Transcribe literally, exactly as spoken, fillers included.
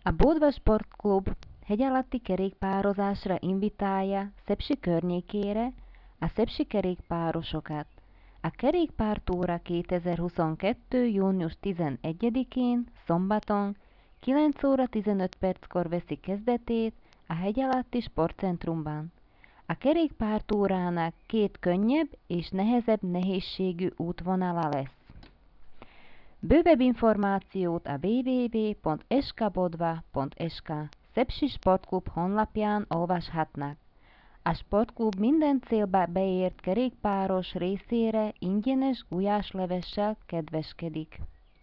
A Bodva Sportklub hegyalatti kerékpározásra invitálja Szepsi környékére a szepsi kerékpárosokat. A kerékpártúra kétezer-huszonkettő. június tizenegyedikén, szombaton, kilenc óra tizenöt perckor veszi kezdetét a hegyalatti sportcentrumban. A kerékpártúrának két könnyebb és nehezebb nehézségű útvonala lesz. Bővebb információt a double-u double-u double-u pont es ká bodva pont es ká Szepsi Sportklub honlapján olvashatnak. A sportklub minden célba beért kerékpáros részére ingyenes gulyáslevessel kedveskedik.